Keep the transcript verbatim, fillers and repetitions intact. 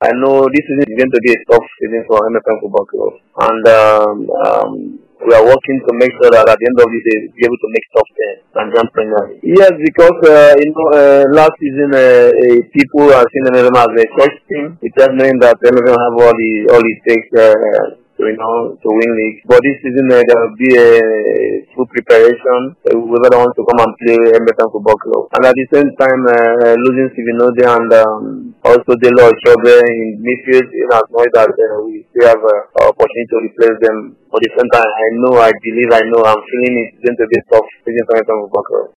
I know this season is going to be a tough season for M F M Football Club, and um, um, we are working to make sure that at the end of the day, we'll be able to make top ten and Grand Premier. Yes, because uh, you know, uh, last season uh, uh, people are seeing M F M as a first team, without knowing that M F M have all the all it takes. Uh, To, you know, to win league. But this season uh, there will be a full preparation. Uh, whoever wants to come and play M F M Football Club. And at the same time, uh, losing Sivinode and um, also Delo Chobe in midfield, in as much that uh, we still have uh, opportunity to replace them. But at the same time, I know, I believe, I know, I'm feeling it's going to be tough season for M F M Football Club.